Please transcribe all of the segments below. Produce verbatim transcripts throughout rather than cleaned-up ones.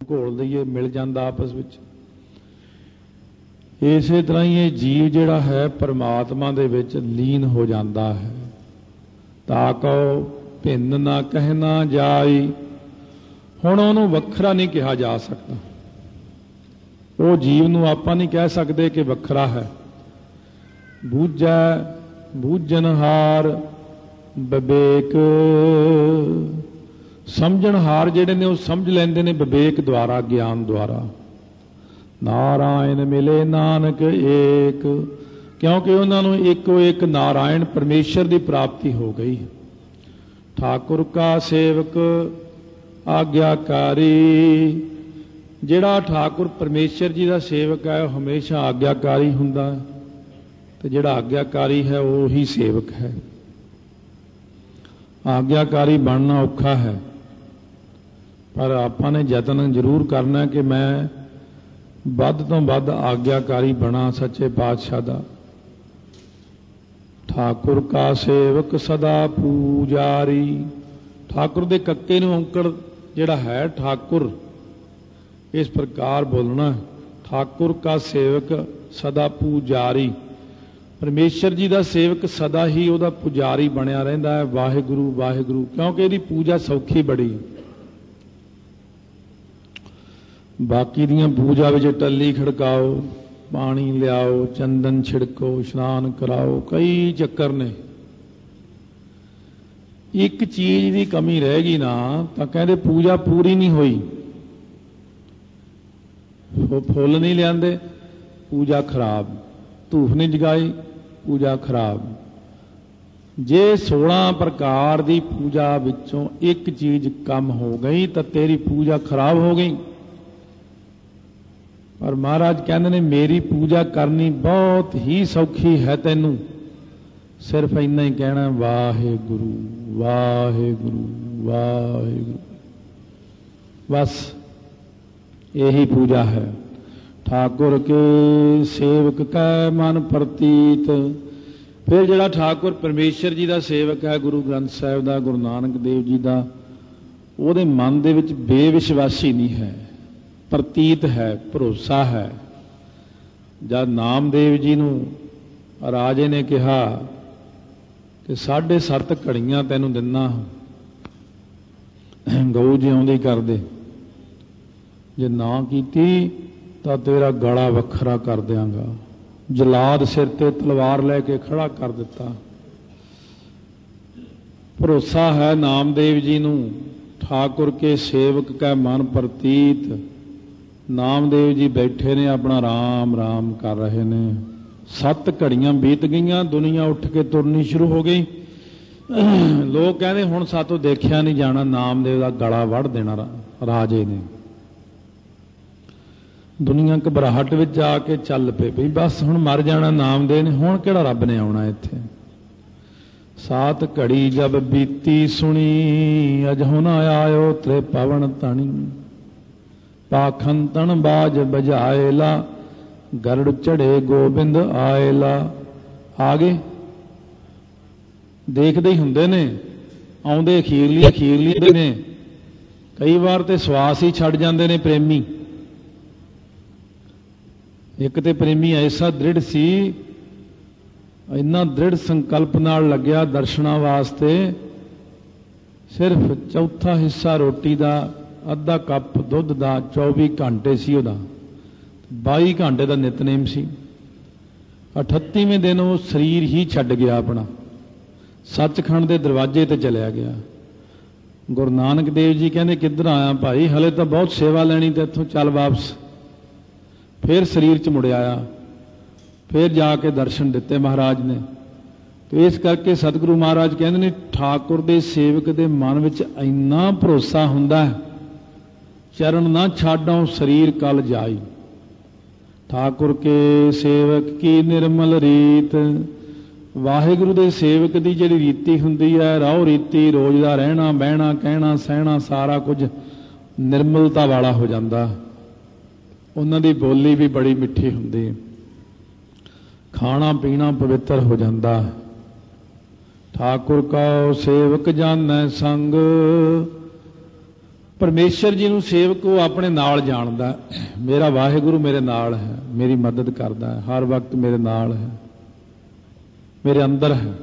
घोल दईए मिल जाता आपस में। इसे तरह ही ये जीव जिहड़ा है परमात्मा दे विच लीन हो जाता है। ताको भिन्न ना कहना जाई, हुण उहनूं वखरा नहीं कहा जा सकता। वो जीव नूं आपां नहीं कह सकते कि वखरा है। बूझै बूझनहार विवेक, समझणहार जिहड़े ने वो समझ लैंदे ने विवेक द्वारा, ज्ञान द्वारा। नारायण मिले नानक एक, क्योंकि उन्होंने इको एक नारायण परमेश्वर की प्राप्ति हो गई। ठाकुर का सेवक आग्याकारी, जिहड़ा ठाकुर परमेश्वर जी का सेवक है वह हमेशा आग्याकारी हुंदा है, तो जिहड़ा आग्याकारी है वो ही सेवक है। आग्याकारी बनना औखा है, पर आपां ने यतन जरूर करना कि मैं ਵੱਧ ਤੋਂ ਵੱਧ आग्याकारी बना सच्चे पातशाह दा। ठाकुर का सेवक सदा पूजारी, ठाकुर दे कक्के नूं औंकड़ जिहड़ा है ठाकुर, इस प्रकार बोलना। ठाकुर का सेवक सदा पूजारी, परमेश्वर जी का सेवक सदा ही उहदा पुजारी बनिया रहिंदा है। वाहिगुरू वाहिगुरू, क्योंकि इहदी पूजा सौखी बड़ी। बाकी दियां पूजा विच टल्ली खड़काओ, पानी लियाओ, चंदन छिड़को, इशनान कराओ, कई चक्कर ने। एक चीज की कमी रहेगी ना तो कहते पूजा पूरी नहीं हुई। फुल नहीं लियाते, पूजा खराब। धूफ नहीं जगाई, पूजा खराब। जे सोलह प्रकार की पूजा विचों एक चीज कम हो गई तो तेरी पूजा खराब हो गई। पर महाराज कहते ने मेरी पूजा करनी बहुत ही सौखी है, तैनू सिर्फ इन्ना ही कहना वाहिगुरू वाहिगुरू वाहिगुरू, बस यही पूजा है। ठाकुर के सेवक कै मन प्रतीत, फिर जिहड़ा ठाकुर परमेश्वर जी का सेवक है, गुरु ग्रंथ साहिब का, गुरु नानक देव जी का, उहदे मन दे विच बेविश्वासी नहीं है, प्रतीत है, भरोसा है। जब नामदेव जी नूं राजे ने कहा कि साढ़े सत्त घड़ियां तैनूं दिना, गऊ जिउंदी कर दे, जे ना कीती तो तेरा गला वखरा कर देंगा। जलाद सिर ते तलवार लैके खड़ा कर दिता। भरोसा है नामदेव जी नूं। ठाकुर के सेवक का मन प्रतीत, नामदेव जी बैठे ने अपना राम राम कर रहे ने। सत्त घड़ियां बीत गईयां, दुनिया उठ के तुरनी शुरू हो गई। लोग कहते हुण सातों देखिया नहीं जाना, नामदेव का गला वड़ देना राजे ने। दुनिया घबराहट में जाके चल पे भी बस हुण मर जाना नामदेव ने, हुण किहड़ा रब ने आउणा इत्थे। सात घड़ी जब बीती सुनी, अजहुं न आयो त्रे पवन तणी। पाखंतन बाज बजाएला, गरुड़ चढ़े गोबिंद आएला। आगे देखते ही हुंदे ने, आउंदे अखीरली अखीरली ने। कई बार तो सवास ही छड़ जाते ने प्रेमी। एक तो प्रेमी ऐसा दृढ़ सी, इन्ना दृढ़ संकल्प नाल लग्या दर्शना वास्ते, सिर्फ चौथा हिस्सा रोटी का, अद्धा कप दुध का, चौबी घंटे सी उहदा, बाई घंटे का नितनेम सी। अठत्तीवें दिन वो शरीर ही छड्ड गया अपना, सचखंड के दरवाजे ते चलिया गया। गुरु नानक देव जी कहते किधर आया भाई, हले तो बहुत सेवा लैनी, तो इत्थों चल वापस। फिर शरीर च मुड़ आया, फिर जाके दर्शन दिते महाराज ने। तो इस करके सतगुरु महाराज कहते ने ठाकुर दे सेवक दे मन विच इन्ना भरोसा हुंदा है, चरण ना छाडों शरीर कल जाई। ठाकुर के सेवक की निर्मल रीत, वाहिगुरु दे सेवक की जिहड़ी रीति हुंदी है, राह रीति, रोज दा रहना बहना कहना सहना सारा कुछ निर्मलता वाला हो जाता। उन्हां दी बोली भी बड़ी मिठी हुंदी, खाना पीना पवित्र हो जाता। ठाकुर का सेवक जानै संग, ਪਰਮੇਸ਼ਰ ਜੀ ਨੂੰ ਸੇਵਕ ਉਹ ਆਪਣੇ ਨਾਲ ਜਾਣਦਾ, ਮੇਰਾ ਵਾਹਿਗੁਰੂ ਮੇਰੇ ਨਾਲ ਹੈ, ਮੇਰੀ ਮਦਦ ਕਰਦਾ ਹੈ, ਹਰ ਵਕਤ ਮੇਰੇ ਨਾਲ ਹੈ, ਮੇਰੇ ਅੰਦਰ ਹੈ।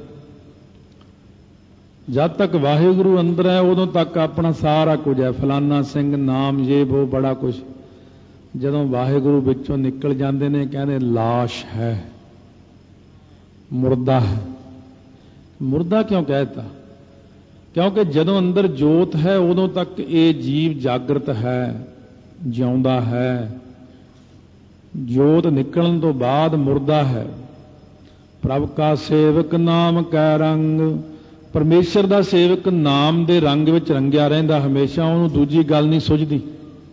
ਜਦ ਤੱਕ ਵਾਹਿਗੁਰੂ ਅੰਦਰ ਹੈ ਉਦੋਂ ਤੱਕ ਆਪਣਾ ਸਾਰਾ ਕੁਝ ਹੈ, ਫਲਾਨਾ ਸਿੰਘ ਨਾਮ ਜੇ ਵੋ ਬੜਾ ਕੁਝ। ਜਦੋਂ ਵਾਹਿਗੁਰੂ ਵਿੱਚੋਂ ਨਿਕਲ ਜਾਂਦੇ ਨੇ ਕਹਿੰਦੇ ਲਾਸ਼ ਹੈ, ਮੁਰਦਾ ਹੈ। ਮੁਰਦਾ ਕਿਉਂ ਕਹਿਤਾ? ਕਿਉਂਕਿ ਜਦੋਂ ਅੰਦਰ ਜੋਤ ਹੈ ਉਦੋਂ ਤੱਕ ਇਹ ਜੀਵ ਜਾਗਰਤ ਹੈ, ਜਿਉਂਦਾ ਹੈ। ਜੋਤ ਨਿਕਲਣ ਤੋਂ ਬਾਅਦ ਮੁਰਦਾ ਹੈ। ਪ੍ਰਭ ਕਾ ਸੇਵਕ ਨਾਮ ਕੈ ਰੰਗ, ਪਰਮੇਸ਼ਰ ਦਾ ਸੇਵਕ ਨਾਮ ਦੇ ਰੰਗ ਵਿੱਚ ਰੰਗਿਆ ਰਹਿੰਦਾ ਹਮੇਸ਼ਾ, ਉਹਨੂੰ ਦੂਜੀ ਗੱਲ ਨਹੀਂ ਸੁਝਦੀ।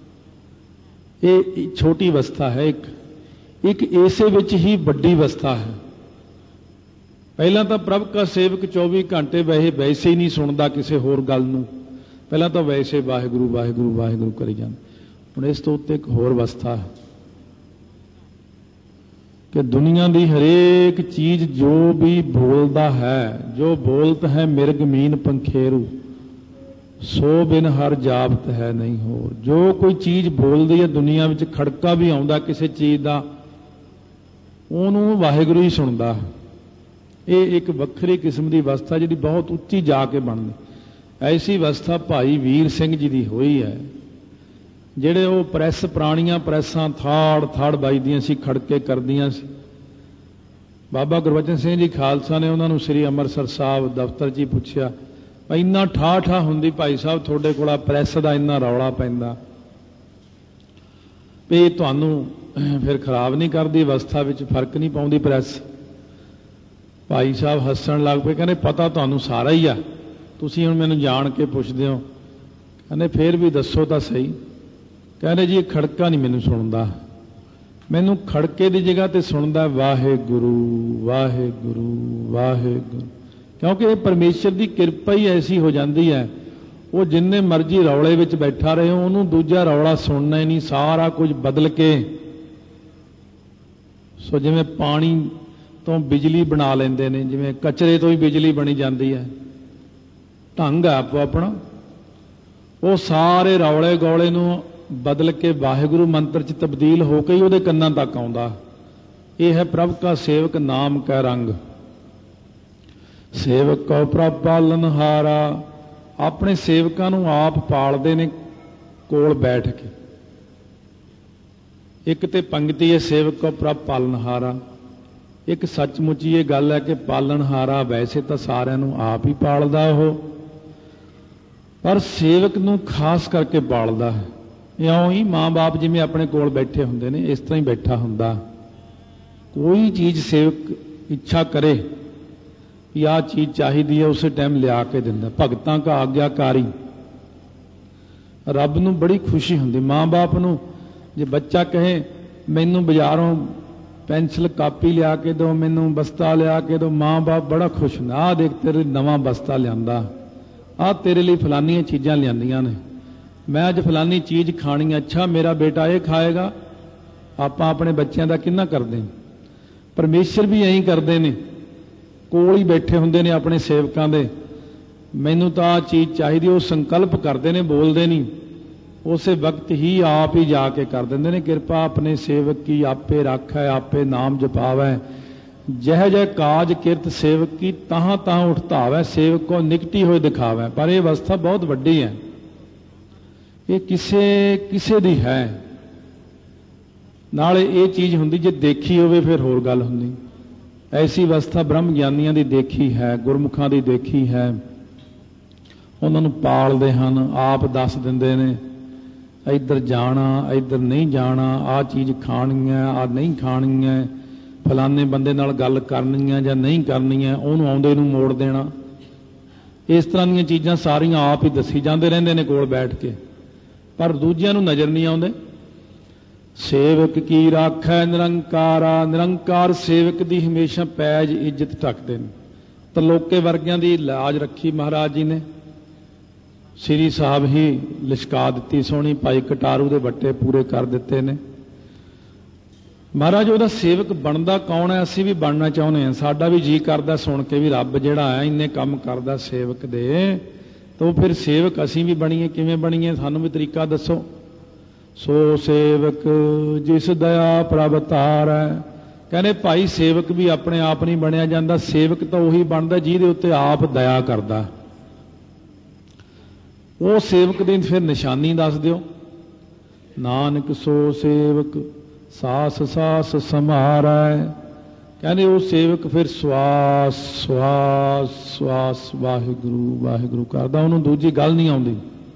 ਇਹ ਛੋਟੀ ਅਵਸਥਾ ਹੈ ਇੱਕ ਇੱਕ ਇਸੇ ਵਿੱਚ ਹੀ ਵੱਡੀ ਅਵਸਥਾ ਹੈ। ਪਹਿਲਾਂ ਤਾਂ ਪ੍ਰਭ ਕਾ ਸੇਵਕ ਚੌਵੀ ਘੰਟੇ ਵੈਸੇ ਵੈਸੇ ਹੀ ਨਹੀਂ ਸੁਣਦਾ ਕਿਸੇ ਹੋਰ ਗੱਲ ਨੂੰ, ਪਹਿਲਾਂ ਤਾਂ ਵੈਸੇ ਵਾਹਿਗੁਰੂ ਵਾਹਿਗੁਰੂ ਵਾਹਿਗੁਰੂ ਕਰੀ ਜਾਂਦਾ। ਹੁਣ ਇਸ ਤੋਂ ਉੱਤੇ ਇੱਕ ਹੋਰ ਅਵਸਥਾ ਹੈ ਕਿ ਦੁਨੀਆ ਦੀ ਹਰੇਕ ਚੀਜ਼ ਜੋ ਵੀ ਬੋਲਦਾ ਹੈ, ਜੋ ਬੋਲਤ ਹੈ ਮਿਰਗ ਮੀਨ ਪੰਖੇਰੂ, ਸੋ ਬਿਨ ਹਰ ਜਾਪਤ ਹੈ ਨਹੀਂ ਹੋਰ। ਜੋ ਕੋਈ ਚੀਜ਼ ਬੋਲਦੀ ਹੈ ਦੁਨੀਆ ਵਿੱਚ, ਖੜਕਾ ਵੀ ਆਉਂਦਾ ਕਿਸੇ ਚੀਜ਼ ਦਾ, ਉਹਨੂੰ ਵਾਹਿਗੁਰੂ ਹੀ ਸੁਣਦਾ। ਇਹ ਇੱਕ ਵੱਖਰੀ ਕਿਸਮ ਦੀ ਅਵਸਥਾ ਜਿਹੜੀ ਬਹੁਤ ਉੱਚੀ ਜਾ ਕੇ ਬਣਦੀ। ਐਸੀ ਅਵਸਥਾ ਭਾਈ ਵੀਰ ਸਿੰਘ ਜੀ ਦੀ ਹੋਈ ਹੈ, ਜਿਹੜੇ ਉਹ ਪ੍ਰੈਸ, ਪੁਰਾਣੀਆਂ ਪ੍ਰੈਸਾਂ ਥਾੜ ਥਾੜ ਵੱਜਦੀਆਂ ਸੀ, ਖੜਕੇ ਕਰਦੀਆਂ ਸੀ। ਬਾਬਾ ਗੁਰਬਚਨ ਸਿੰਘ ਜੀ ਖਾਲਸਾ ਨੇ ਉਹਨਾਂ ਨੂੰ ਸ੍ਰੀ ਅੰਮ੍ਰਿਤਸਰ ਸਾਹਿਬ ਦਫ਼ਤਰ 'ਚ ਹੀ ਪੁੱਛਿਆ, ਇੰਨਾ ਠਾ ਠਾ ਹੁੰਦੀ ਭਾਈ ਸਾਹਿਬ ਤੁਹਾਡੇ ਕੋਲ, ਪ੍ਰੈਸ ਦਾ ਇੰਨਾ ਰੌਲਾ ਪੈਂਦਾ ਵੀ ਤੁਹਾਨੂੰ ਫਿਰ ਖਰਾਬ ਨਹੀਂ ਕਰਦੀ, ਅਵਸਥਾ ਵਿੱਚ ਫਰਕ ਨਹੀਂ ਪਾਉਂਦੀ ਪ੍ਰੈਸ? ਭਾਈ ਸਾਹਿਬ ਹੱਸਣ ਲੱਗ ਪਏ, ਕਹਿੰਦੇ ਪਤਾ ਤੁਹਾਨੂੰ ਸਾਰਾ ਹੀ ਆ, ਤੁਸੀਂ ਹੁਣ ਮੈਨੂੰ ਜਾਣ ਕੇ ਪੁੱਛਦੇ ਹੋ। ਕਹਿੰਦੇ ਫਿਰ ਵੀ ਦੱਸੋ ਤਾਂ ਸਹੀ। ਕਹਿੰਦੇ ਜੀ ਇਹ ਖੜਕਾ ਨਹੀਂ ਮੈਨੂੰ ਸੁਣਦਾ, ਮੈਨੂੰ ਖੜਕੇ ਦੀ ਜਗ੍ਹਾ ਤੇ ਸੁਣਦਾ ਵਾਹਿਗੁਰੂ ਵਾਹਿਗੁਰੂ ਵਾਹਿਗੁਰੂ। ਕਿਉਂਕਿ ਇਹ ਪਰਮੇਸ਼ਰ ਦੀ ਕਿਰਪਾ ਹੀ ਐਸੀ ਹੋ ਜਾਂਦੀ ਹੈ, ਉਹ ਜਿੰਨੇ ਮਰਜ਼ੀ ਰੌਲੇ ਵਿੱਚ ਬੈਠਾ ਰਹੇ ਉਹਨੂੰ ਦੂਜਾ ਰੌਲਾ ਸੁਣਨਾ ਹੀ ਨਹੀਂ, ਸਾਰਾ ਕੁਝ ਬਦਲ ਕੇ। ਸੋ ਜਿਵੇਂ ਪਾਣੀ ਤੋਂ ਬਿਜਲੀ ਬਣਾ ਲੈਂਦੇ ਨੇ, ਜਿਵੇਂ ਕਚਰੇ ਤੋਂ ਹੀ ਬਿਜਲੀ ਬਣੀ ਜਾਂਦੀ ਹੈ, ਢੰਗ ਹੈ ਆਪੋ ਆਪਣਾ। ਉਹ ਸਾਰੇ ਰੌਲੇ ਗੌਲੇ ਨੂੰ ਬਦਲ ਕੇ ਵਾਹਿਗੁਰੂ ਮੰਤਰ 'ਚ ਤਬਦੀਲ ਹੋ ਕੇ ਹੀ ਉਹਦੇ ਕੰਨਾਂ ਤੱਕ ਆਉਂਦਾ। ਇਹ ਹੈ ਪ੍ਰਭ ਕਾ ਸੇਵਕ ਨਾਮ ਕੈ ਰੰਗ। ਸੇਵਕ ਕਉ ਪ੍ਰਭ ਪਾਲਨਹਾਰਾ, ਆਪਣੇ ਸੇਵਕਾਂ ਨੂੰ ਆਪ ਪਾਲਦੇ ਨੇ ਕੋਲ ਬੈਠ ਕੇ। ਇੱਕ ਤੇ ਪੰਕਤੀ ਹੈ ਸੇਵਕ ਕਉ ਪ੍ਰਭ ਪਾਲਨਹਾਰਾ, ਇੱਕ ਸੱਚਮੁੱਚ ਇਹ ਗੱਲ ਹੈ ਕਿ ਪਾਲਣਹਾਰਾ ਵੈਸੇ ਤਾਂ ਸਾਰਿਆਂ ਨੂੰ ਆਪ ਹੀ ਪਾਲਦਾ ਉਹ, ਪਰ ਸੇਵਕ ਨੂੰ ਖਾਸ ਕਰਕੇ ਪਾਲਦਾ ਹੈ। ਇਉਂ ਹੀ ਮਾਂ-ਬਾਪ ਜਿਵੇਂ ਆਪਣੇ ਕੋਲ ਬੈਠੇ ਹੁੰਦੇ ਨੇ, ਇਸ ਤਰ੍ਹਾਂ ਹੀ ਬੈਠਾ ਹੁੰਦਾ। ਕੋਈ ਚੀਜ਼ ਸੇਵਕ ਇੱਛਾ ਕਰੇ ਕਿ ਆਹ ਚੀਜ਼ ਚਾਹੀਦੀ ਹੈ, ਉਸੇ ਟਾਈਮ ਲਿਆ ਕੇ ਦਿੰਦਾ। ਭਗਤਾਂ ਕਾ ਆਗਿਆਕਾਰੀ। ਰੱਬ ਨੂੰ ਬੜੀ ਖੁਸ਼ੀ ਹੁੰਦੀ ਮਾਂ-ਬਾਪ ਨੂੰ, ਜੇ ਬੱਚਾ ਕਹੇ ਮੈਨੂੰ ਬਾਜ਼ਾਰੋਂ ਪੈਨਸਿਲ ਕਾਪੀ ਲਿਆ ਕੇ ਦਿਓ, ਮੈਨੂੰ ਬਸਤਾ ਲਿਆ ਕੇ ਦਿਓ, ਮਾਂ-ਬਾਪ ਬੜਾ ਖੁਸ਼ ਹੁੰਦਾ। ਆਹ ਦੇਖ ਤੇਰੇ ਲਈ ਨਵਾਂ ਬਸਤਾ ਲਿਆਂਦਾ, ਆਹ ਤੇਰੇ ਲਈ ਫਲਾਨੀਆਂ ਚੀਜ਼ਾਂ ਲਿਆਂਦੀਆਂ ਨੇ, ਮੈਂ ਅੱਜ ਫਲਾਨੀ ਚੀਜ਼ ਖਾਣੀ। ਅੱਛਾ ਮੇਰਾ ਬੇਟਾ ਇਹ ਖਾਏਗਾ। ਆਪਾਂ ਆਪਣੇ ਬੱਚਿਆਂ ਦਾ ਕਿੰਨਾ ਕਰਦੇ ਹਾਂ। ਪਰਮੇਸ਼ਰ ਵੀ ਐਂ ਕਰਦੇ ਨੇ, ਕੋਲ ਹੀ ਬੈਠੇ ਹੁੰਦੇ ਨੇ ਆਪਣੇ ਸੇਵਕਾਂ ਦੇ, ਮੈਨੂੰ ਤਾਂ ਆਹ ਚੀਜ਼ ਚਾਹੀਦੀ। ਉਹ ਸੰਕਲਪ ਕਰਦੇ ਨੇ, ਬੋਲਦੇ ਨਹੀਂ, ਉਸੇ ਵਕਤ ਹੀ ਆਪ ਹੀ ਜਾ ਕੇ ਕਰ ਦਿੰਦੇ ਨੇ। ਕਿਰਪਾ ਆਪਣੇ ਸੇਵਕ ਕੀ ਆਪੇ ਰਾਖੈ, ਆਪੇ ਨਾਮ ਜਪਾਵੈ, ਜਹ ਜਹ ਕਾਜ ਕਿਰਤ ਸੇਵਕ ਕੀ ਤਹਾਂ ਤਹਾਂ ਉਠਤਾਵੈ, ਸੇਵਕ ਕੋ ਨਿਕਟੀ ਹੋਏ ਦਿਖਾਵੈ। ਪਰ ਇਹ ਅਵਸਥਾ ਬਹੁਤ ਵੱਡੀ ਹੈ, ਇਹ ਕਿਸੇ ਕਿਸੇ ਦੀ ਹੈ। ਨਾਲੇ ਇਹ ਚੀਜ਼ ਹੁੰਦੀ ਜੇ ਦੇਖੀ ਹੋਵੇ ਫਿਰ ਹੋਰ ਗੱਲ ਹੁੰਦੀ। ਐਸੀ ਅਵਸਥਾ ਬ੍ਰਹਮ ਗਿਆਨੀਆਂ ਦੀ ਦੇਖੀ ਹੈ, ਗੁਰਮੁਖਾਂ ਦੀ ਦੇਖੀ ਹੈ। ਉਹਨਾਂ ਨੂੰ ਪਾਲਦੇ ਹਨ, ਆਪ ਦੱਸ ਦਿੰਦੇ ਨੇ ਇੱਧਰ ਜਾਣਾ, ਇੱਧਰ ਨਹੀਂ ਜਾਣਾ, ਆਹ ਚੀਜ਼ ਖਾਣੀ ਹੈ, ਆਹ ਨਹੀਂ ਖਾਣੀ ਹੈ, ਫਲਾਣੇ ਬੰਦੇ ਨਾਲ ਗੱਲ ਕਰਨੀ ਹੈ ਜਾਂ ਨਹੀਂ ਕਰਨੀ ਹੈ, ਉਹਨੂੰ ਆਉਂਦੇ ਨੂੰ ਮੋੜ ਦੇਣਾ। ਇਸ ਤਰ੍ਹਾਂ ਦੀਆਂ ਚੀਜ਼ਾਂ ਸਾਰੀਆਂ ਆਪ ਹੀ ਦੱਸੀ ਜਾਂਦੇ ਰਹਿੰਦੇ ਨੇ ਕੋਲ ਬੈਠ ਕੇ, ਪਰ ਦੂਜਿਆਂ ਨੂੰ ਨਜ਼ਰ ਨਹੀਂ ਆਉਂਦੇ। ਸੇਵਕ ਕੀ ਰਾਖੈ ਨਿਰੰਕਾਰਾ, ਨਿਰੰਕਾਰ ਸੇਵਕ ਦੀ ਹਮੇਸ਼ਾ ਪੈਜ ਇੱਜ਼ਤ ਢੱਕਦੇ ਨੇ। ਤਰਲੋਕੇ ਵਰਗਿਆਂ ਦੀ ਲਾਜ ਰੱਖੀ ਮਹਾਰਾਜ ਜੀ ਨੇ। ਸ੍ਰੀ ਸਾਹਿਬ ਹੀ ਲਿਸ਼ਕਾ ਦਿੱਤੀ ਸੋਹਣੀ, ਭਾਈ ਕਟਾਰੂ ਦੇ ਵੱਟੇ ਪੂਰੇ ਕਰ ਦਿੱਤੇ ਨੇ। ਮਹਾਰਾਜ ਉਹਦਾ ਸੇਵਕ ਬਣਦਾ ਕੌਣ ਹੈ? ਅਸੀਂ ਵੀ ਬਣਨਾ ਚਾਹੁੰਦੇ ਹਾਂ। ਸਾਡਾ ਵੀ ਜੀ ਕਰਦਾ ਸੁਣ ਕੇ ਵੀ ਰੱਬ ਜਿਹੜਾ ਹੈ ਇੰਨੇ ਕੰਮ ਕਰਦਾ ਸੇਵਕ ਦੇ, तो फिर सेवक असीं भी बणीए, किवें बणीए, सानूं भी तरीका दसो। सो सेवक जिस दया प्रभ तारै। कहने भाई सेवक भी अपने आप नहीं बनिया जाता, सेवक तो उही बनता जिहदे उत्ते आप दया करदा। वो सेवक दी फिर निशानी दस दिओ। नानक सो सेवक सास सास समारै। कहने वो सेवक फिर स्वास स्वास स्वास वाहिगुरू वाहिगुरू करदा, उन्होंने दूजी गल नहीं आउंदी।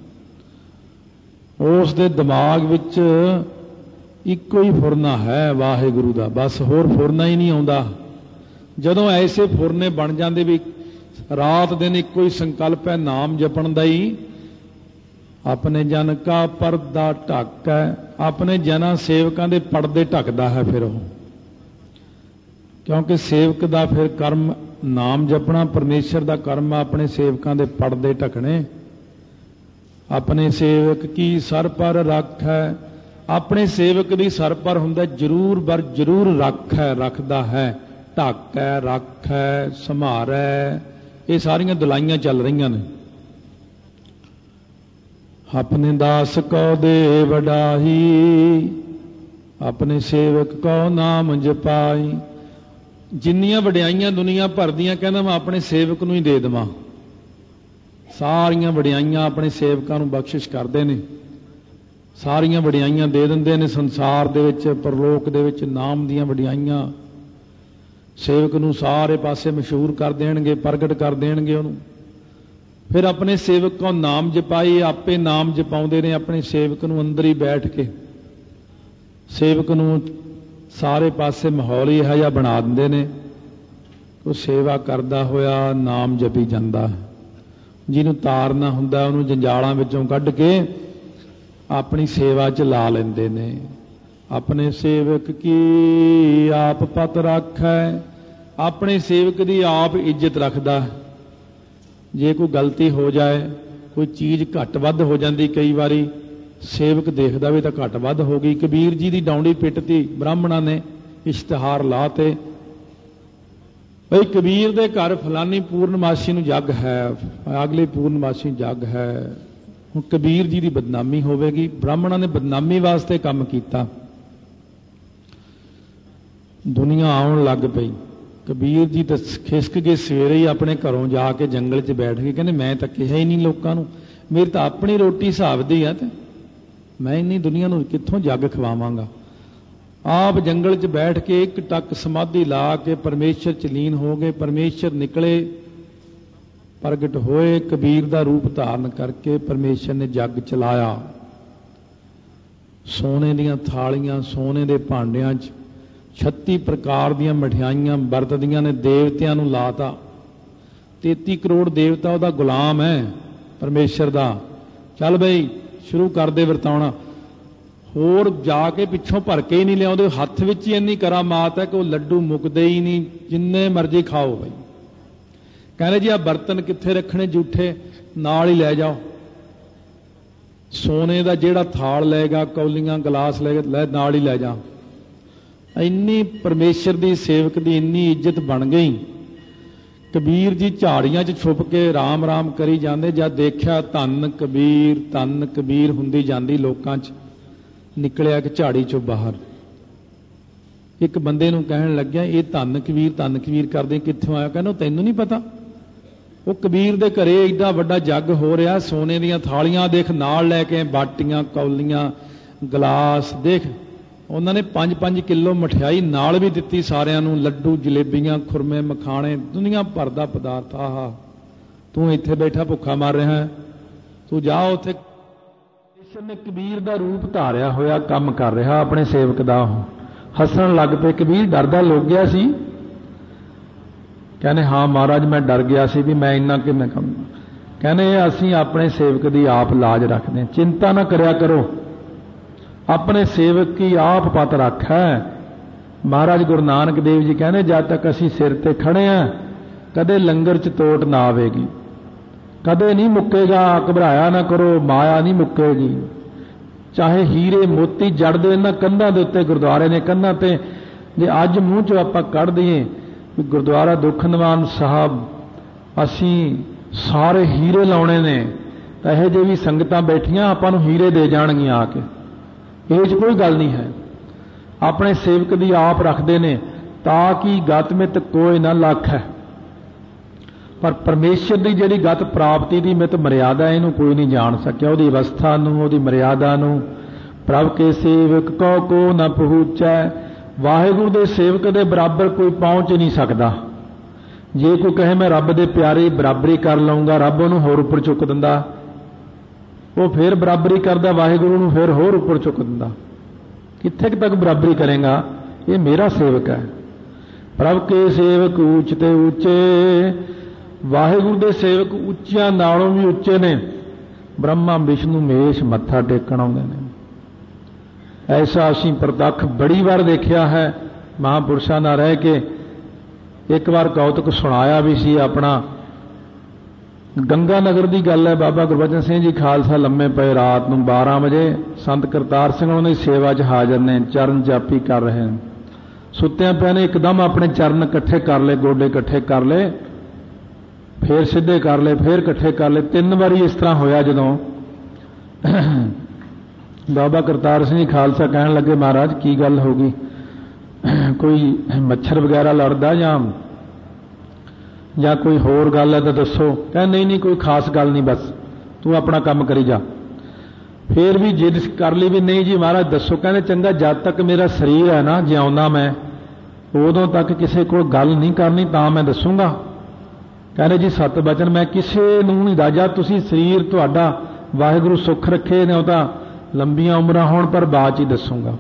उस दे दिमाग विच इक्को ही फुरना है वाहिगुरू दा, बस होर फुरना ही नहीं आउंदा। जदों ऐसे फुरने बन जाते भी रात दिन इक्को ही संकल्प है नाम जपण दा ही, अपने जन का परदा ढक है, अपने जना सेवकां दे पड़दे ढकदा है फिर वो, क्योंकि सेवक दा फिर कर्म नाम जपना, परमेश्वर दा कर्म अपने सेवकां दे पड़दे ढकने। अपने सेवक की सर पर रख है, अपने सेवक दी सर पर हुंदा जरूर बर जरूर रख है, रखदा है, ढक है, रख है, संभार है, ये सारियां दुलाइयां चल रही ने। अपने दास को दे वडाही, अपने सेवक को नाम जपाई। जिन्नियां वडियाइयां दुनिया भर दियां कहना मैं अपने सेवक नूं ही दे देवां। सारियां वडियाइयां अपने सेवकां नूं बख्शिश करदे ने, सारियां वडियाइयां दे दिंदे ने संसार दे विच, परलोक दे विच नाम दियां वडियाइयां सेवक नूं सारे पासे मशहूर कर देणगे, प्रगट कर देणगे उहनूं। फिर अपने सेवक को नाम जपाई, आपे नाम जपाउंदे ने अपने सेवक नूं अंदर ही बैठ के, सेवक नूं सारे पासे माहौल ही इहो जिहा बना दिंदे ने, वो सेवा करदा होया नाम जपी जांदा। जिहनूं तारना हुंदा उहनूं जंजालां विचों कढ के अपनी सेवा च ला लेंदे ने। अपने सेवक की आप पत रखै, अपने सेवक दी आप इज्जत रखदा। जे कोई गलती हो जाए, कोई चीज़ घट वध हो जाती, कई बारी सेवक देखदा भी तो घट वध हो गई। कबीर जी की डौंडी पिटती ब्राह्मणा ने, इश्तिहार लाते भाई कबीर दे घर फलानी पूर्णमासी नूं जग है, अगली पूर्णमासी जग है। हुण कबीर जी की बदनामी होवेगी, ब्राह्मणा ने बदनामी वास्ते काम किया, दुनिया आउण लग पई। कबीर जी तो खिसक के सवेरे ही अपने घरों जाके जंगल च बैठ गए, कहने मैं तो कहा ही नहीं लोगों को, मेरी तो अपनी रोटी हिसाब दी है, तो मैं इन्नी दुनिया नूं कित्थों जग खवावांगा। आप जंगल च बैठ के एक टक समाधि ला के परमेश्वर च लीन हो गए। परमेश्वर निकले, प्रगट होए, कबीर का रूप धारण करके परमेश्वर ने जग चलाया। सोने दीयां थालियां, सोने दे भांडियां च छत्ती प्रकार दीयां मठियाइयां वरतदियां ने, देवतियां नूं लाता। तेती करोड़ देवता उहदा गुलाम है परमेश्वर दा। चल बई शुरू कर दे वरताउणा। होर जाके पिछों भर के ही नहीं लियाउंदे, हत्थ विच ही इन्नी करामात है कि वो लड्डू मुकदे ही नहीं, जिन्ने मर्जी खाओ बई। कहने जी आ बर्तन कित्थे रखने जूठे, नाल ही लै जाओ। सोने का जिहड़ा थाल लेगा, कौलियां गिलास लेगा, लै नाल ही लै जा। इन्नी परमेश्वर की सेवक की इन्नी इज्जत बन गई। कबीर जी झाड़ियां च छुप के राम राम करी जाते, जब देखा धन कबीर धन कबीर हुंदी जांदी लोकां च, निकलिया कि झाड़ी चों बाहर। एक बंदे नूं कहण लग्या ये धन कबीर धन कबीर करदे कित्थों आया? कहना तैनूं नहीं पता, वो कबीर दे घरे एडा वड्डा जग हो रहा, सोने दीयां थालियां देख नाल लैके, बाटियां कौलियां गिलास देख, उन्होंने पांच पांच किलो मठियाई नाल भी दिती सारियां नूं, लड्डू जलेबियां खुरमे मखाने दुनिया भर दा पदार्थ। आहा तू इत्थे बैठा भुखा मर रहा है, तू जा उत्थे। परमेश्वर ने कबीर दा रूप धारिया होया काम कर रहा अपने सेवक दा। हसन लग पे, कबीर डरदा लोग गया सी। कहने हाँ महाराज मैं डर गया सी भी मैं इन्ना किवें करूं। कहने असीं अपने सेवक दी आप लाज रखदे, चिंता ना करया करो, अपने सेवक की आप पत रख है। महाराज गुरु नानक देव जी कहने जब तक असीं सिर ते खड़े हैं कदे लंगर च तोट ना आवेगी, कदे नहीं मुक्केगा। घबराया ना करो, माया नहीं मुक्केगी। चाहे हीरे मोती जड़दे ना कंधां दे उत्ते, गुरुद्वारे ने कंधां ते जे अज मूँह चों आपां कढ़ दईए गुरुद्वारा दुख निवारण साहब असीं ਸਾਰੇ ਹੀਰੇ ਲਾਉਣੇ ਨੇ ਤਾਂ ਇਹੋ ਜਿਹੇ ਵੀ ਸੰਗਤਾਂ ਬੈਠੀਆਂ ਆਪਾਂ ਨੂੰ ਹੀਰੇ ਦੇ ਜਾਣਗੀਆਂ ਆ ਕੇ। ਇਹ 'ਚ ਕੋਈ ਗੱਲ ਨਹੀਂ ਹੈ। ਆਪਣੇ ਸੇਵਕ ਦੀ ਆਪ ਰੱਖਦੇ ਨੇ ਤਾਂ ਕਿ ਗਤ ਮਿਤ ਕੋਈ ਨਾ ਲੱਖ ਹੈ, ਪਰ ਪਰਮੇਸ਼ਰ ਦੀ ਜਿਹੜੀ ਗਤ ਪ੍ਰਾਪਤੀ ਦੀ ਮਿਤ ਮਰਿਆਦਾ ਇਹਨੂੰ ਕੋਈ ਨਹੀਂ ਜਾਣ ਸਕਿਆ। ਉਹਦੀ ਅਵਸਥਾ ਨੂੰ, ਉਹਦੀ ਮਰਿਆਦਾ ਨੂੰ। ਪ੍ਰਭ ਕੇ ਸੇਵਕ ਕੋ ਕੋ ਨਾ ਪਹੁੰਚੈ। ਵਾਹਿਗੁਰੂ ਦੇ ਸੇਵਕ ਦੇ ਬਰਾਬਰ ਕੋਈ ਪਹੁੰਚ ਨਹੀਂ ਸਕਦਾ। ਜੇ ਕੋਈ ਕਹੇ ਮੈਂ ਰੱਬ ਦੇ ਪਿਆਰੇ ਬਰਾਬਰੀ ਕਰ ਲਊਂਗਾ, ਰੱਬ ਉਹਨੂੰ ਹੋਰ ਉੱਪਰ ਚੁੱਕ ਦਿੰਦਾ। ਉਹ ਫਿਰ ਬਰਾਬਰੀ ਕਰਦਾ ਵਾਹਿਗੁਰੂ ਨੂੰ, ਫਿਰ ਹੋਰ ਉੱਪਰ ਚੁੱਕ ਦਿੰਦਾ। ਕਿੱਥੇ ਤੱਕ ਬਰਾਬਰੀ ਕਰੇਗਾ? ਇਹ ਮੇਰਾ ਸੇਵਕ ਹੈ। ਪ੍ਰਭ ਕੇ ਸੇਵਕ ਊਚ ਤੇ ਉੱਚੇ। ਵਾਹਿਗੁਰੂ ਦੇ ਸੇਵਕ ਉੱਚਿਆਂ ਨਾਲੋਂ ਵੀ ਉੱਚੇ ਨੇ। ਬ੍ਰਹਮਾ ਵਿਸ਼ਨੂੰ ਮਹੇਸ਼ ਮੱਥਾ ਟੇਕਣ ਆਉਂਦੇ ਨੇ। ਐਸਾ ਅਸੀਂ ਪ੍ਰਤੱਖ ਬੜੀ ਵਾਰ ਦੇਖਿਆ ਹੈ ਮਹਾਂਪੁਰਸ਼ਾਂ ਨਾਲ ਰਹਿ ਕੇ। ਇੱਕ ਵਾਰ ਕੌਤਕ ਸੁਣਾਇਆ ਵੀ ਸੀ ਆਪਣਾ। ਗੰਗਾ ਨਗਰ ਦੀ ਗੱਲ ਹੈ। ਬਾਬਾ ਗੁਰਬਚਨ ਸਿੰਘ ਜੀ ਖਾਲਸਾ ਲੰਮੇ ਪਏ ਰਾਤ ਨੂੰ ਬਾਰਾਂ ਵਜੇ। ਸੰਤ ਕਰਤਾਰ ਸਿੰਘ ਉਹਨਾਂ ਦੀ ਸੇਵਾ 'ਚ ਹਾਜ਼ਰ ਨੇ, ਚਰਨ ਜਾਪੀ ਕਰ ਰਹੇ ਨੇ। ਸੁੱਤਿਆਂ ਪਿਆ ਨੇ ਇੱਕਦਮ ਆਪਣੇ ਚਰਨ ਇਕੱਠੇ ਕਰ ਲਏ, ਗੋਡੇ ਇਕੱਠੇ ਕਰ ਲਏ, ਫੇਰ ਸਿੱਧੇ ਕਰ ਲਏ, ਫੇਰ ਇਕੱਠੇ ਕਰ ਲਏ। ਤਿੰਨ ਵਾਰੀ ਇਸ ਤਰ੍ਹਾਂ ਹੋਇਆ। ਜਦੋਂ ਬਾਬਾ ਕਰਤਾਰ ਸਿੰਘ ਜੀ ਖਾਲਸਾ ਕਹਿਣ ਲੱਗੇ ਮਹਾਰਾਜ ਕੀ ਗੱਲ ਹੋ ਗਈ, ਕੋਈ ਮੱਛਰ ਵਗੈਰਾ ਲੜਦਾ ਜਾਂ ਜਾਂ ਕੋਈ ਹੋਰ ਗੱਲ ਹੈ ਤਾਂ ਦੱਸੋ। ਕਹਿੰਦੇ ਨਹੀਂ ਨਹੀਂ ਕੋਈ ਖਾਸ ਗੱਲ ਨਹੀਂ, ਬਸ ਤੂੰ ਆਪਣਾ ਕੰਮ ਕਰੀ ਜਾ। ਫੇਰ ਵੀ ਜਿੱਦ ਕਰ ਲਈ ਵੀ ਨਹੀਂ ਜੀ ਮਹਾਰਾਜ ਦੱਸੋ। ਕਹਿੰਦੇ ਚੰਗਾ, ਜਦ ਤੱਕ ਮੇਰਾ ਸਰੀਰ ਹੈ ਨਾ ਜਿਉਂਦਾ ਮੈਂ, ਉਦੋਂ ਤੱਕ ਕਿਸੇ ਕੋਲ ਗੱਲ ਨਹੀਂ ਕਰਨੀ, ਤਾਂ ਮੈਂ ਦੱਸੂਗਾ। ਕਹਿੰਦੇ ਜੀ ਸਤ ਬਚਨ ਮੈਂ ਕਿਸੇ ਨੂੰ ਨਹੀਂ ਦੱਸਦਾ। ਤੁਸੀਂ ਸਰੀਰ ਤੁਹਾਡਾ ਵਾਹਿਗੁਰੂ ਸੁੱਖ ਰੱਖੇ ਨੇ, ਉਹ ਤਾਂ ਲੰਬੀਆਂ ਉਮਰਾਂ ਹੋਣ, ਪਰ ਬਾਅਦ 'ਚ ਹੀ ਦੱਸੂਗਾ।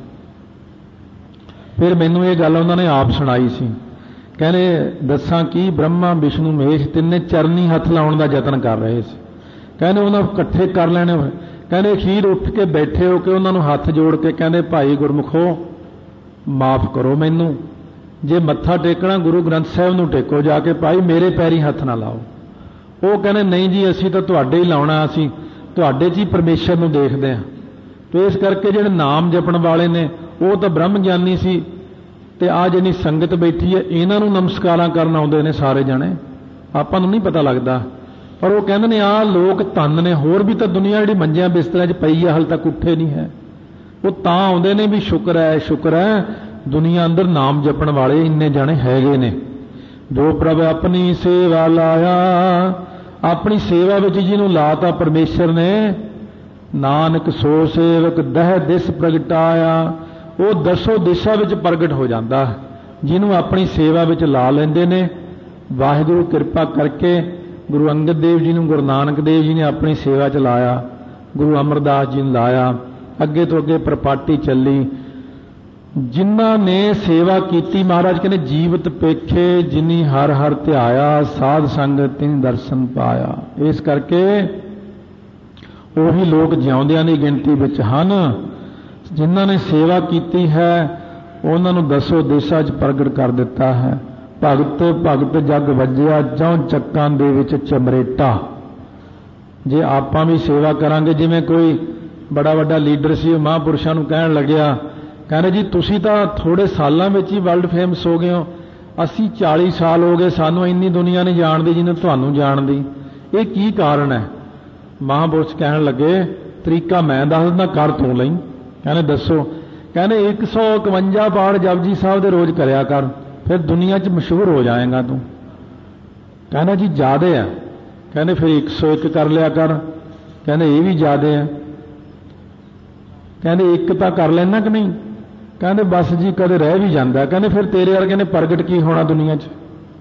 ਫਿਰ ਮੈਨੂੰ ਇਹ ਗੱਲ ਉਹਨਾਂ ਨੇ ਆਪ ਸੁਣਾਈ ਸੀ। ਕਹਿੰਦੇ ਦੱਸਾਂ ਕੀ, ਬ੍ਰਹਮਾ ਵਿਸ਼ਨੂੰ ਮਹੇਸ਼ ਤਿੰਨੇ ਚਰਨੀ ਹੱਥ ਲਾਉਣ ਦਾ ਯਤਨ ਕਰ ਰਹੇ ਸੀ। ਕਹਿੰਦੇ ਉਹਨਾਂ ਇਕੱਠੇ ਕਰ ਲੈਣੇ। ਕਹਿੰਦੇ ਅਖੀਰ ਉੱਠ ਕੇ ਬੈਠੇ ਹੋ ਕੇ ਉਹਨਾਂ ਨੂੰ ਹੱਥ ਜੋੜ ਕੇ ਕਹਿੰਦੇ ਭਾਈ ਗੁਰਮੁਖੋ ਮਾਫ ਕਰੋ ਮੈਨੂੰ, ਜੇ ਮੱਥਾ ਟੇਕਣਾ ਗੁਰੂ ਗ੍ਰੰਥ ਸਾਹਿਬ ਨੂੰ ਟੇਕੋ ਜਾ ਕੇ, ਭਾਈ ਮੇਰੇ ਪੈਰੀ ਹੱਥ ਨਾ ਲਾਓ। ਉਹ ਕਹਿੰਦੇ ਨਹੀਂ ਜੀ ਅਸੀਂ ਤਾਂ ਤੁਹਾਡੇ ਹੀ ਲਾਉਣਾ, ਅਸੀਂ ਤੁਹਾਡੇ 'ਚ ਹੀ ਪਰਮੇਸ਼ਰ ਨੂੰ ਦੇਖਦੇ ਹਾਂ। ਤੇ ਇਸ ਕਰਕੇ ਜਿਹੜੇ ਨਾਮ ਜਪਣ ਵਾਲੇ ਨੇ ਉਹ ਤਾਂ ਬ੍ਰਹਮ ਗਿਆਨੀ ਸੀ, ਤੇ ਆ ਜਿਹੜੀ ਸੰਗਤ ਬੈਠੀ ਹੈ ਇਹਨਾਂ ਨੂੰ ਨਮਸਕਾਰਾਂ ਕਰਨ ਆਉਂਦੇ ਨੇ ਸਾਰੇ ਜਣੇ। ਆਪਾਂ ਨੂੰ ਨਹੀਂ ਪਤਾ ਲੱਗਦਾ, ਪਰ ਉਹ ਕਹਿੰਦੇ ਨੇ ਆਹ ਲੋਕ ਧੰਨ ਨੇ। ਹੋਰ ਵੀ ਤਾਂ ਦੁਨੀਆ ਜਿਹੜੀ ਮੰਜਿਆਂ ਬਿਸਤਰਿਆਂ 'ਚ ਪਈ ਹੈ ਹਾਲੇ ਤੱਕ ਉੱਠੇ ਨਹੀਂ ਹੈ। ਉਹ ਤਾਂ ਆਉਂਦੇ ਨੇ ਵੀ ਸ਼ੁਕਰ ਹੈ ਸ਼ੁਕਰ ਹੈ ਦੁਨੀਆ ਅੰਦਰ ਨਾਮ ਜਪਣ ਵਾਲੇ ਇੰਨੇ ਜਾਣੇ ਹੈਗੇ ਨੇ। ਜੋ ਪ੍ਰਭ ਆਪਣੀ ਸੇਵਾ ਲਾਇਆ, ਆਪਣੀ ਸੇਵਾ ਵਿੱਚ ਜਿਹਨੂੰ ਲਾਤਾ ਪਰਮੇਸ਼ਰ ਨੇ, ਨਾਨਕ ਸੋ ਸੇਵਕ ਦਹਿ ਦਿਸ ਪ੍ਰਗਟਾਇਆ। ਉਹ ਦਸੋ ਦਿਸ਼ਾ ਵਿੱਚ ਪ੍ਰਗਟ ਹੋ ਜਾਂਦਾ ਜਿਹਨੂੰ ਆਪਣੀ ਸੇਵਾ ਵਿੱਚ ਲਾ ਲੈਂਦੇ ਨੇ। ਵਾਹਿਗੁਰੂ ਕਿਰਪਾ ਕਰਕੇ ਗੁਰੂ ਅੰਗਦ ਦੇਵ ਜੀ ਨੂੰ, ਗੁਰੂ ਨਾਨਕ ਦੇਵ ਜੀ ਨੇ ਆਪਣੀ ਸੇਵਾ 'ਚ ਲਾਇਆ, ਗੁਰੂ ਅਮਰਦਾਸ ਜੀ ਨੂੰ ਲਾਇਆ, ਅੱਗੇ ਤੋਂ ਅੱਗੇ ਪ੍ਰਪਾਟੀ ਚੱਲੀ। ਜਿਨ੍ਹਾਂ ਨੇ ਸੇਵਾ ਕੀਤੀ ਮਹਾਰਾਜ ਕਹਿੰਦੇ ਜੀਵਤ ਪੇਖੇ ਜਿਨੀ ਹਰ ਹਰ ਧਿਆਇਆ, ਸਾਧ ਸੰਗਤ ਤਿਨ ਦਰਸ਼ਨ ਪਾਇਆ। ਇਸ ਕਰਕੇ ਉਹੀ ਲੋਕ ਜਿਉਂਦਿਆਂ ਦੀ ਗਿਣਤੀ ਵਿੱਚ ਹਨ ਜਿਨ੍ਹਾਂ ਨੇ ਸੇਵਾ ਕੀਤੀ ਹੈ। ਉਹਨਾਂ ਨੂੰ ਦਸੋ ਦਿਸ਼ਾ 'ਚ ਪ੍ਰਗਟ ਕਰ ਦਿੱਤਾ ਹੈ। ਭਗਤ ਭਗਤ ਜਗ ਵੱਜਿਆ ਜਉ ਚੱਕਾਂ ਦੇ ਵਿੱਚ ਚਮਰੇਟਾ। ਜੇ ਆਪਾਂ ਵੀ ਸੇਵਾ ਕਰਾਂਗੇ, ਜਿਵੇਂ ਕੋਈ ਬੜਾ ਵੱਡਾ ਲੀਡਰ ਸੀ ਮਹਾਂਪੁਰਸ਼ਾਂ ਨੂੰ ਕਹਿਣ ਲੱਗਿਆ, ਕਹਿੰਦੇ ਜੀ ਤੁਸੀਂ ਤਾਂ ਥੋੜੇ ਸਾਲਾਂ ਵਿੱਚ ਹੀ ਵਰਲਡ ਫੇਮਸ ਹੋ ਗਏ ਹੋ, ਅਸੀਂ ਚਾਲੀ ਸਾਲ ਹੋ ਗਏ, ਸਾਨੂੰ ਇੰਨੀ ਦੁਨੀਆ ਨਹੀਂ ਜਾਣਦੀ ਜਿੰਨੇ ਤੁਹਾਨੂੰ ਜਾਣਦੀ, ਇਹ ਕੀ ਕਾਰਨ ਹੈ? ਮਹਾਂਪੁਰਸ਼ ਕਹਿਣ ਲੱਗੇ ਤਰੀਕਾ ਮੈਂ ਦੱਸ ਦਿੰਦਾ, ਕਰ ਤੂੰ ਲਈ। ਕਹਿੰਦੇ ਦੱਸੋ? ਕਹਿੰਦੇ ਇੱਕ ਸੌ ਇਕਵੰਜਾ ਪਾਠ ਜਪਜੀ ਸਾਹਿਬ ਦੇ ਰੋਜ਼ ਕਰਿਆ ਕਰ, ਫਿਰ ਦੁਨੀਆ 'ਚ ਮਸ਼ਹੂਰ ਹੋ ਜਾਏਗਾ ਤੂੰ। ਕਹਿੰਦਾ ਜੀ ਜ਼ਿਆਦੇ ਆ। ਕਹਿੰਦੇ ਫਿਰ ਇੱਕ ਸੌ ਇੱਕ ਕਰ ਲਿਆ ਕਰ। ਕਹਿੰਦੇ ਇਹ ਵੀ ਜ਼ਿਆਦੇ ਆ। ਕਹਿੰਦੇ ਇੱਕ ਤਾਂ ਕਰ ਲੈਣਾ ਕਿ ਨਹੀਂ? ਕਹਿੰਦੇ ਬਸ ਜੀ ਕਦੇ ਰਹਿ ਵੀ ਜਾਂਦਾ। ਕਹਿੰਦੇ ਫਿਰ ਤੇਰੇ ਵਰਗੇ ਨੇ ਪ੍ਰਗਟ ਕੀ ਹੋਣਾ ਦੁਨੀਆ 'ਚ?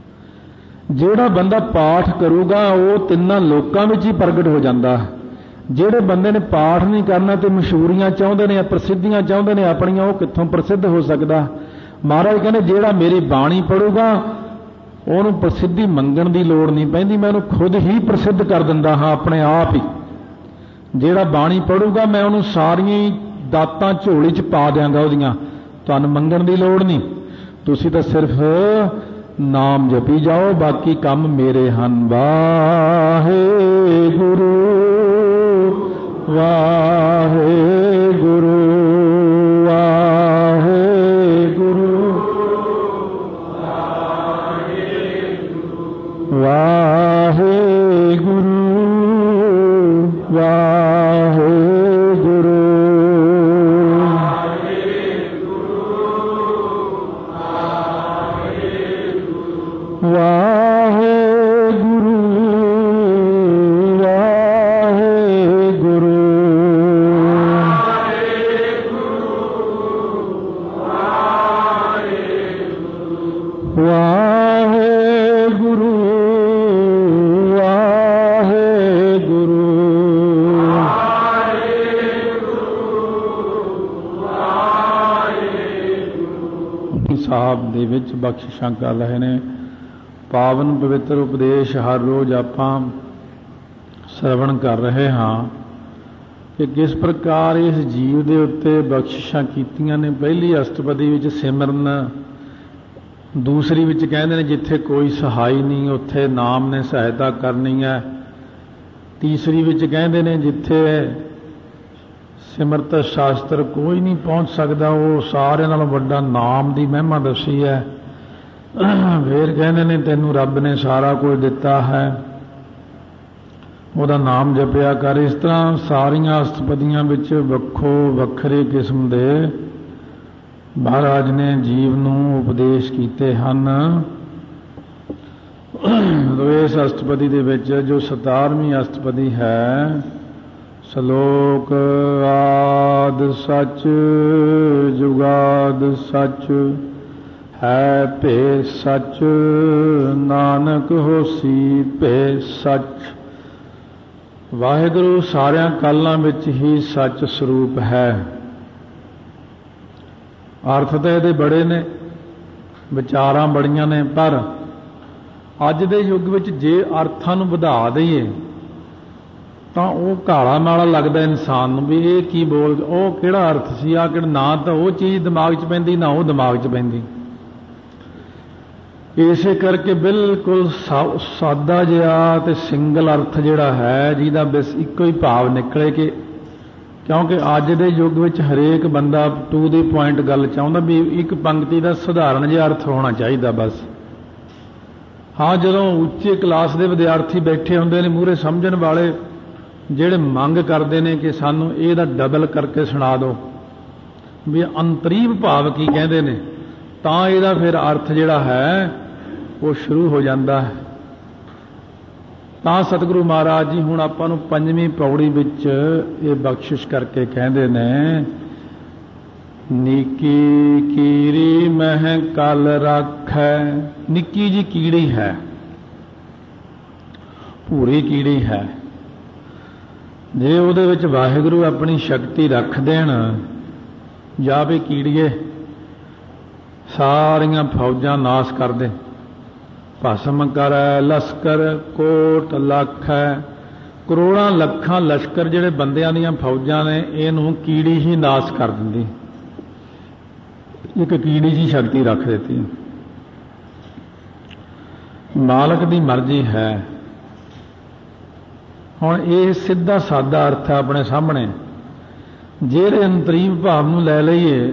ਜਿਹੜਾ ਬੰਦਾ ਪਾਠ ਕਰੂਗਾ ਉਹ ਤਿੰਨਾਂ ਲੋਕਾਂ ਵਿੱਚ ਹੀ ਪ੍ਰਗਟ ਹੋ ਜਾਂਦਾ। ਜਿਹੜੇ ਬੰਦੇ ਨੇ ਪਾਠ ਨਹੀਂ ਕਰਨਾ ਤੇ ਮਸ਼ਹੂਰੀਆਂ ਚਾਹੁੰਦੇ ਨੇ, ਪ੍ਰਸਿੱਧੀਆਂ ਚਾਹੁੰਦੇ ਨੇ ਆਪਣੀਆਂ, ਉਹ ਕਿੱਥੋਂ ਪ੍ਰਸਿੱਧ ਹੋ ਸਕਦਾ? ਮਹਾਰਾਜ ਕਹਿੰਦੇ ਜਿਹੜਾ ਮੇਰੀ ਬਾਣੀ ਪੜੂਗਾ ਉਹਨੂੰ ਪ੍ਰਸਿੱਧੀ ਮੰਗਣ ਦੀ ਲੋੜ ਨਹੀਂ ਪੈਂਦੀ, ਮੈਂ ਉਹਨੂੰ ਖੁਦ ਹੀ ਪ੍ਰਸਿੱਧ ਕਰ ਦਿੰਦਾ ਹਾਂ ਆਪਣੇ ਆਪ ਹੀ। ਜਿਹੜਾ ਬਾਣੀ ਪੜੂਗਾ ਮੈਂ ਉਹਨੂੰ ਸਾਰੀਆਂ ਦਾਤਾਂ ਝੋਲੀ 'ਚ ਪਾ ਦਿਆਂਗਾ ਉਹਦੀਆਂ, ਤੁਹਾਨੂੰ ਮੰਗਣ ਦੀ ਲੋੜ ਨਹੀਂ। ਤੁਸੀਂ ਤਾਂ ਸਿਰਫ ਨਾਮ ਜਪੀ ਜਾਓ, ਬਾਕੀ ਕੰਮ ਮੇਰੇ ਹਨ। ਵਾਹਿਗੁਰੂ ਵਾਹਿਗੁਰੂ ਵਾਹਿਗੁਰੂ ਵਾਹਿਗੁਰੂ ਸਾਹਿਬ ਦੇ ਵਿੱਚ ਬਖਸ਼ਿਸ਼ਾਂ ਕਰ ਰਹੇ ਨੇ। ਪਾਵਨ ਪਵਿੱਤਰ ਉਪਦੇਸ਼ ਹਰ ਰੋਜ਼ ਆਪਾਂ ਸਰਵਣ ਕਰ ਰਹੇ ਹਾਂ ਕਿ ਕਿਸ ਪ੍ਰਕਾਰ ਇਸ ਜੀਵ ਦੇ ਉੱਤੇ ਬਖਸ਼ਿਸ਼ਾਂ ਕੀਤੀਆਂ ਨੇ। ਪਹਿਲੀ ਅਸ਼ਟਪਦੀ ਵਿੱਚ ਸਿਮਰਨ, ਦੂਸਰੀ ਵਿੱਚ ਕਹਿੰਦੇ ਨੇ ਜਿੱਥੇ ਕੋਈ ਸਹਾਈ ਨਹੀਂ ਉੱਥੇ ਨਾਮ ਨੇ ਸਹਾਇਤਾ ਕਰਨੀ ਹੈ। ਤੀਸਰੀ ਵਿੱਚ ਕਹਿੰਦੇ ਨੇ ਜਿੱਥੇ ਸਿਮਰਤ ਸ਼ਾਸਤਰ ਕੋਈ ਨਹੀਂ ਪਹੁੰਚ ਸਕਦਾ, ਉਹ ਸਾਰਿਆਂ ਨਾਲੋਂ ਵੱਡਾ ਨਾਮ ਦੀ ਮਹਿਮਾ ਦੱਸੀ ਹੈ। ਫਿਰ ਕਹਿੰਦੇ ਨੇ ਤੈਨੂੰ ਰੱਬ ਨੇ ਸਾਰਾ ਕੁਝ ਦਿੱਤਾ ਹੈ, ਉਹਦਾ ਨਾਮ ਜਪਿਆ ਕਰ। ਇਸ ਤਰ੍ਹਾਂ ਸਾਰੀਆਂ ਅਸ਼ਟਪਦੀਆਂ ਵਿੱਚ ਵੱਖੋ ਵੱਖਰੇ ਕਿਸਮ ਦੇ ਮਹਾਰਾਜ ਨੇ ਜੀਵ ਨੂੰ ਉਪਦੇਸ਼ ਕੀਤੇ ਹਨ। ਇਸ ਅਸ਼ਟਪਦੀ ਦੇ ਵਿੱਚ ਜੋ ਸਤਾਰਵੀਂ ਅਸ਼ਟਪਦੀ ਹੈ, ਸ਼ਲੋਕ ਆਦ ਸੱਚ ਜੁਗਾਦ ਸੱਚ ਹੈ ਭੇ ਸੱਚ ਨਾਨਕ ਹੋਸੀ ਭੇ ਸੱਚ। ਵਾਹਿਗੁਰੂ ਸਾਰਿਆਂ ਕਾਲਾਂ ਵਿੱਚ ਹੀ ਸੱਚ ਸਰੂਪ ਹੈ। ਅਰਥ ਤਾਂ ਇਹਦੇ ਬੜੇ ਨੇ, ਵਿਚਾਰਾਂ ਬੜੀਆਂ ਨੇ, ਪਰ ਅੱਜ ਦੇ ਯੁੱਗ ਵਿੱਚ ਜੇ ਅਰਥਾਂ ਨੂੰ ਵਧਾ ਦਈਏ ਤਾਂ ਉਹ ਕਾਲਾ ਮਾਲਾ ਲੱਗਦਾ ਇਨਸਾਨ ਨੂੰ, ਵੀ ਇਹ ਕੀ ਬੋਲ, ਉਹ ਕਿਹੜਾ ਅਰਥ ਸੀ, ਆ ਕਿਹੜਾ, ਨਾ ਤਾਂ ਉਹ ਚੀਜ਼ ਦਿਮਾਗ 'ਚ ਪੈਂਦੀ ਨਾ ਉਹ ਦਿਮਾਗ 'ਚ ਪੈਂਦੀ। ਇਸੇ ਕਰਕੇ ਬਿਲਕੁਲ ਸਾਦਾ ਜਿਹਾ ਤੇ ਸਿੰਗਲ ਅਰਥ ਜਿਹੜਾ ਹੈ, ਜਿਹਦਾ ਬਸ ਇੱਕੋ ਹੀ ਭਾਵ ਨਿਕਲੇ ਕਿ, ਕਿਉਂਕਿ ਅੱਜ ਦੇ ਯੁੱਗ ਵਿੱਚ ਹਰੇਕ ਬੰਦਾ ਟੂ ਦੀ ਪੁਆਇੰਟ ਗੱਲ ਚਾਹੁੰਦਾ, ਵੀ ਇੱਕ ਪੰਕਤੀ ਦਾ ਸਧਾਰਨ ਜਿਹਾ ਅਰਥ ਹੋਣਾ ਚਾਹੀਦਾ ਬਸ। ਹਾਂ, ਜਦੋਂ ਉੱਚੇ ਕਲਾਸ ਦੇ ਵਿਦਿਆਰਥੀ ਬੈਠੇ ਹੁੰਦੇ ਨੇ ਮੂਹਰੇ ਸਮਝਣ ਵਾਲੇ, ਜਿਹੜੇ ਮੰਗ ਕਰਦੇ ਨੇ ਕਿ ਸਾਨੂੰ ਇਹਦਾ ਡਬਲ ਕਰਕੇ ਸੁਣਾ ਦਿਓ, ਵੀ ਅੰਤਰੀਵ ਭਾਵ ਕੀ ਕਹਿੰਦੇ ਨੇ, ਤਾਂ ਇਹਦਾ ਫਿਰ ਅਰਥ ਜਿਹੜਾ ਹੈ ਉਹ ਸ਼ੁਰੂ ਹੋ ਜਾਂਦਾ ਹੈ। ਤਾਂ ਸਤਿਗੁਰੂ ਮਹਾਰਾਜ ਜੀ ਹੁਣ ਆਪਾਂ ਨੂੰ ਪੰਜਵੀਂ ਪੌੜੀ ਵਿੱਚ ਇਹ ਬਖਸ਼ਿਸ਼ ਕਰਕੇ ਕਹਿੰਦੇ ਨੇ, ਨਿੱਕੀ ਕੀੜੀ ਮਹਿ ਕਲ ਰੱਖੈ। ਨਿੱਕੀ ਜੀ ਕੀੜੀ ਹੈ, ਭੂਰੀ ਕੀੜੀ ਹੈ, ਜੇ ਉਹਦੇ ਵਿੱਚ ਵਾਹਿਗੁਰੂ ਆਪਣੀ ਸ਼ਕਤੀ ਰੱਖ ਦੇਣ, ਜਾਂ ਵੀ ਕੀੜੀਏ ਸਾਰੀਆਂ ਫੌਜਾਂ ਨਾਸ ਕਰ ਦੇ, ਭਸਮ ਕਰੈ ਲਸ਼ਕਰ ਕੋਟ ਲੱਖ ਹੈ। ਕਰੋੜਾਂ ਲੱਖਾਂ ਲਸ਼ਕਰ ਜਿਹੜੇ ਬੰਦਿਆਂ ਦੀਆਂ ਫੌਜਾਂ ਨੇ, ਇਹਨੂੰ ਕੀੜੀ ਹੀ ਨਾਸ ਕਰ ਦਿੰਦੀ। ਇੱਕ ਕੀੜੀ ਜੀ ਸ਼ਕਤੀ ਰੱਖ ਦਿੱਤੀ। ਮਾਲਕ ਦੀ ਮਰਜ਼ੀ ਹੈ। ਹੁਣ ਇਹ ਸਿੱਧਾ ਸਾਦਾ ਅਰਥ ਹੈ ਆਪਣੇ ਸਾਹਮਣੇ। ਜਿਹੜੇ ਅੰਤਰੀਵ ਭਾਵ ਨੂੰ ਲੈ ਲਈਏ,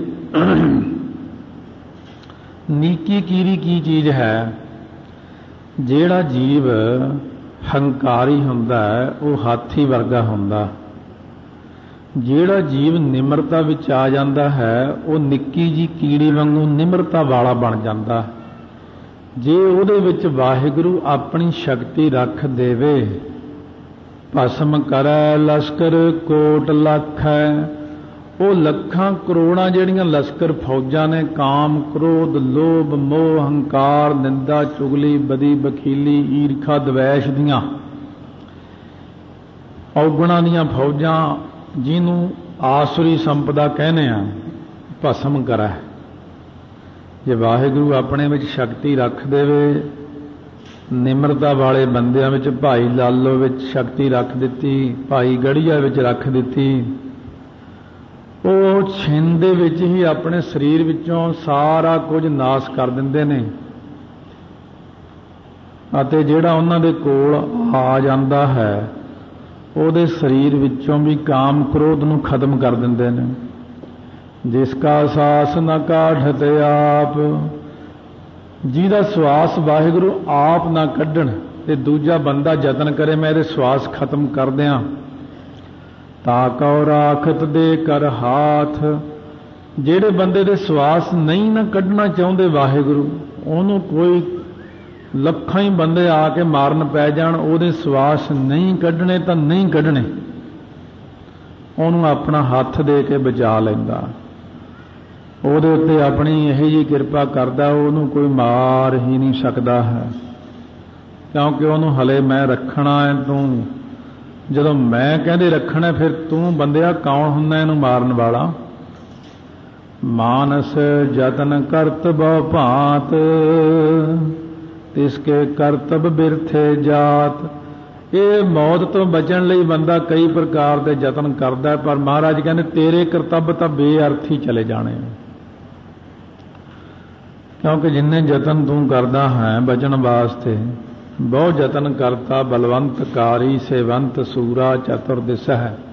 ਨੀਕੀ ਕੀੜੀ ਕੀ ਚੀਜ਼ ਹੈ? ਜਿਹੜਾ ਜੀਵ ਹੰਕਾਰੀ ਹੁੰਦਾ ਹੈ ਉਹ ਹਾਥੀ ਵਰਗਾ ਹੁੰਦਾ। ਜਿਹੜਾ ਜੀਵ ਨਿਮਰਤਾ ਵਿੱਚ ਆ ਜਾਂਦਾ ਹੈ ਉਹ ਨਿੱਕੀ ਜੀ ਕੀੜੀ ਵਾਂਗੂ ਨਿਮਰਤਾ ਵਾਲਾ ਬਣ ਜਾਂਦਾ। ਜੇ ਉਹਦੇ ਵਿੱਚ ਵਾਹਿਗੁਰੂ ਆਪਣੀ ਸ਼ਕਤੀ ਰੱਖ ਦੇਵੇ, ਭਸਮ ਕਰੈ ਲਸ਼ਕਰ ਕੋਟ ਲੱਖ ਹੈ, ਉਹ ਲੱਖਾਂ ਕਰੋੜਾਂ ਜਿਹੜੀਆਂ ਲਸ਼ਕਰ ਫੌਜਾਂ ਨੇ, ਕਾਮ ਕ੍ਰੋਧ ਲੋਭ ਮੋਹ ਹੰਕਾਰ ਨਿੰਦਾ ਚੁਗਲੀ ਬਦੀ ਬਖੀਲੀ ਈਰਖਾ ਦਵੈਸ਼ ਦੀਆਂ ਔਗਣਾਂ ਦੀਆਂ ਫੌਜਾਂ, ਜਿਹਨੂੰ ਆਸੁਰੀ ਸੰਪਦਾ ਕਹਿੰਦੇ ਆ, ਭਸਮ ਕਰੈ। ਜੇ ਵਾਹਿਗੁਰੂ ਆਪਣੇ ਵਿੱਚ ਸ਼ਕਤੀ ਰੱਖ ਦੇਵੇ, ਨਿਮਰਤਾ ਵਾਲੇ ਬੰਦਿਆਂ ਵਿੱਚ, ਭਾਈ ਲਾਲੋ ਵਿੱਚ ਸ਼ਕਤੀ ਰੱਖ ਦਿੱਤੀ, ਭਾਈ ਗੜੀਆ ਵਿੱਚ ਰੱਖ ਦਿੱਤੀ, ਉਹ ਛਿੰਦ ਦੇ ਵਿੱਚ ਹੀ ਆਪਣੇ ਸਰੀਰ ਵਿੱਚੋਂ ਸਾਰਾ ਕੁਝ ਨਾਸ ਕਰ ਦਿੰਦੇ ਨੇ। ਅਤੇ ਜਿਹੜਾ ਉਹਨਾਂ ਦੇ ਕੋਲ ਆ ਜਾਂਦਾ ਹੈ ਉਹਦੇ ਸਰੀਰ ਵਿੱਚੋਂ ਵੀ ਕਾਮ ਕ੍ਰੋਧ ਨੂੰ ਖਤਮ ਕਰ ਦਿੰਦੇ ਨੇ। ਜਿਸ ਕਾ ਸਾਸ ਨ ਕਾਢਤ ਆਪ, ਜਿਹਦਾ ਸਵਾਸ ਵਾਹਿਗੁਰੂ ਆਪ ਨਾ ਕੱਢਣ ਤੇ ਦੂਜਾ ਬੰਦਾ ਯਤਨ ਕਰੇ ਮੈਂ ਇਹਦੇ ਸਵਾਸ ਖਤਮ ਕਰ ਦਿਆਂ, ਤਾ ਕਉ ਰਾਖਤ ਦੇ ਕਰ ਹਾਥ। ਜਿਹੜੇ ਬੰਦੇ ਦੇ ਸਵਾਸ ਨਹੀਂ ਨਾ ਕੱਢਣਾ ਚਾਹੁੰਦੇ ਵਾਹਿਗੁਰੂ, ਉਹਨੂੰ ਕੋਈ ਲੱਖਾਂ ਹੀ ਬੰਦੇ ਆ ਕੇ ਮਾਰਨ ਪੈ ਜਾਣ, ਉਹਦੇ ਸਵਾਸ ਨਹੀਂ ਕੱਢਣੇ ਤਾਂ ਨਹੀਂ ਕੱਢਣੇ, ਉਹਨੂੰ ਆਪਣਾ ਹੱਥ ਦੇ ਕੇ ਬਚਾ ਲੈਂਦਾ। ਉਹਦੇ ਉੱਤੇ ਆਪਣੀ ਇਹੋ ਜਿਹੀ ਕਿਰਪਾ ਕਰਦਾ, ਉਹਨੂੰ ਕੋਈ ਮਾਰ ਹੀ ਨਹੀਂ ਸਕਦਾ ਹੈ, ਕਿਉਂਕਿ ਉਹਨੂੰ ਹਲੇ ਮੈਂ ਰੱਖਣਾ ਹੈ। ਤੂੰ ਜਦੋਂ ਮੈਂ ਕਹਿੰਦੇ ਰੱਖਣਾ, ਫਿਰ ਤੂੰ ਬੰਦਿਆ ਕੌਣ ਹੁੰਦਾ ਇਹਨੂੰ ਮਾਰਨ ਵਾਲਾ? मानस जतन करत बहु भांत, तिसके करतब बिरथे जात। ਇਹ ਮੌਤ ਤੋਂ ਬਚਣ ਲਈ ਬੰਦਾ ਕਈ ਪ੍ਰਕਾਰ ਦੇ ਯਤਨ ਕਰਦਾ, ਪਰ ਮਹਾਰਾਜ ਕਹਿੰਦੇ ਤੇਰੇ ਕਰਤੱਵ ਤਾਂ ਬੇਅਰਥ ਹੀ ਚਲੇ ਜਾਣੇ, ਕਿਉਂਕਿ ਜਿੰਨੇ ਯਤਨ ਤੂੰ ਕਰਦਾ ਹੈ ਬਚਣ ਵਾਸਤੇ, ਬਹੁਤ ਯਤਨ ਕਰਤਾ ਬਲਵੰਤ ਕਾਰੀ ਸੇਵੰਤ ਸੂਰਾ ਚਤੁਰ ਦਿਸਹਿ।